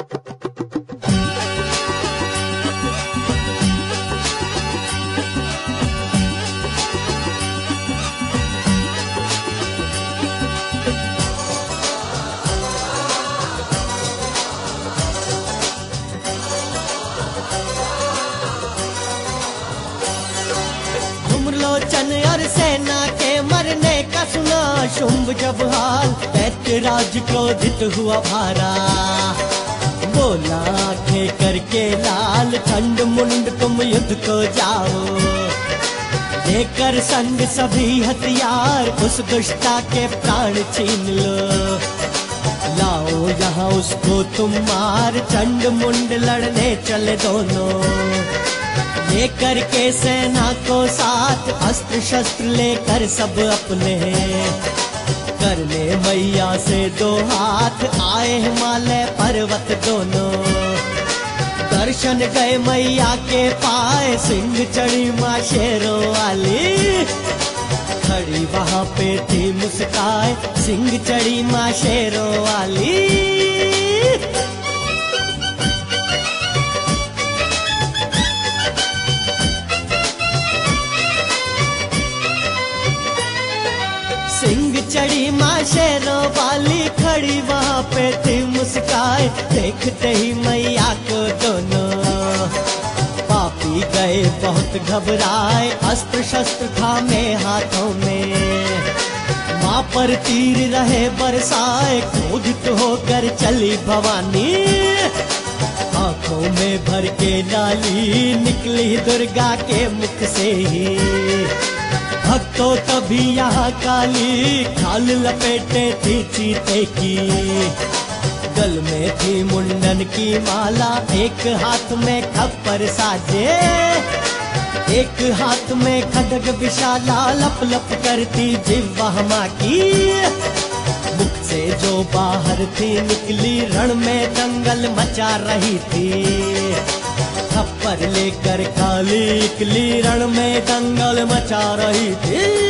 धूम्रलोचन और सेना के मरने का सुना शुंभ जब हाल, दैत्यराज क्रोधित हुआ भारा। बोला आंखें करके लाल, चंड मुंड तुम युद्ध को जाओ। लेकर संग सभी हथियार, उस दुष्टा के प्राण छीन लो। लाओ यहाँ उसको तुम मार, चंड मुंड लड़ने चले दोनों। लेकर के सेना को साथ, अस्त्र शस्त्र लेकर सब अपने। करने मैया से दो हाथ, आए हिमालय पर्वत दोनों। दर्शन गए मैया के पाए, सिंह चढ़ी माँ शेरों वाली। खड़ी वहाँ पे थी मुस्काए, सिंह चढ़ी माँ शेरों वाली। सिंह चढ़ी माँ शेरों वाली, खड़ी वहाँ पे थी मुस्काए। देखते ही मैया को दोनों पापी गए बहुत घबराए। अस्त्र शस्त्र थामे हाथों में, माँ पर तीर रहे बरसाए। क्रोधित होकर चली भवानी, आंखों में भर के डाली। निकली दुर्गा के मुख से ही, भक्तों तभी यहाँ काली। खाल लपेटे थी चीते की, गल में थी मुंडन की माला। एक हाथ में खप्पर साजे, एक हाथ में खड्ग विशाला। लप लप करती जिह्वा माँ की, मुख से जो बाहर थी निकली। रण में दंगल मचा रही थी, खप्पर लेकर काली निकली। रण में दंगल मचा रही थी।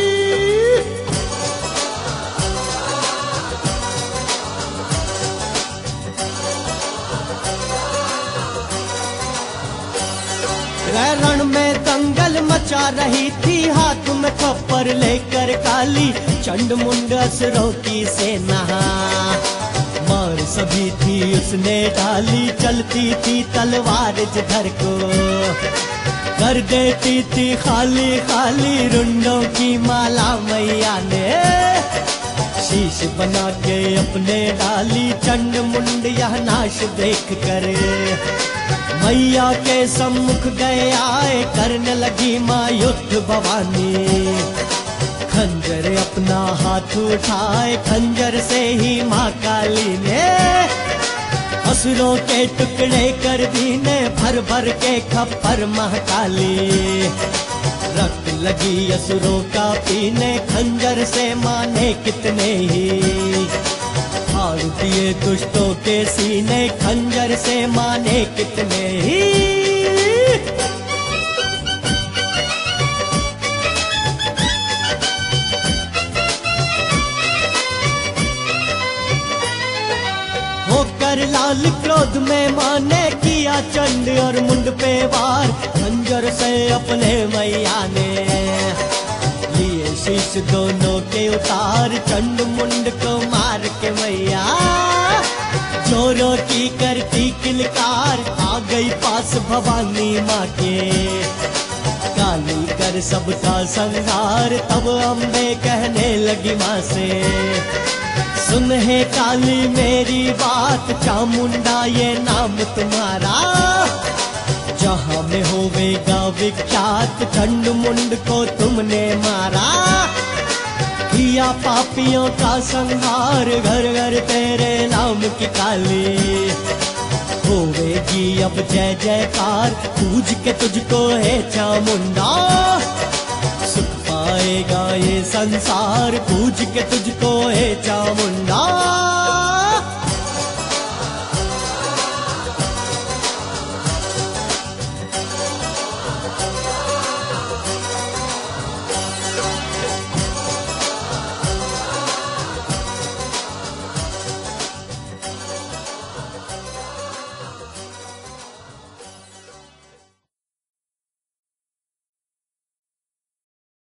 रण में दंगल मचा रही थी, हाथ में खप्पर लेकर काली। चंड मुंड असुरों की सेना, मार सभी थी उसने डाली। चलती थी तलवार जिधर को, कर देती थी खाली खाली। रुंडों की माला मैया ने, शीश बना के अपने डाली। चंड मुंड यह नाश देख कर, मैया के सम्मुख गए आए। करने लगी माँ युद्ध भवानी, खंजर अपना हाथ उठाए। खंजर से ही माँ काली ने, असुरों के टुकड़े कर दीने। भर भर के खप्पर महाकाली, रक्त लगी असुरों का पीने। खंजर से माने कितने ही, फाड़ दिए दुष्टों के सीने। खंजर से माने कितने ही। होकर लाल क्रोध में माने किया चंड और मुंड पे वार। खंजर से अपने मैया ने लिए शीश दोनों के उतार। चंड मुंड को मार के मैया जोरों की करती किलकार। आ गई पास भवानी माँ के, काली कर सबका संहार। तब अम्बे कहने लगी माँ से, सुन हे काली मेरी बात। चामुंडा ये नाम तुम्हारा, जहाँ में होवेगा विख्यात। चंड मुंड को तुमने मारा, किया पापियों का संहार। घर घर तेरे नाम की काली, होवेगी अब जय जयकार। पूज के तुझको है चामुंडा, सुख पाएगा ये संसार। पूज के तुझको है चामुंडा।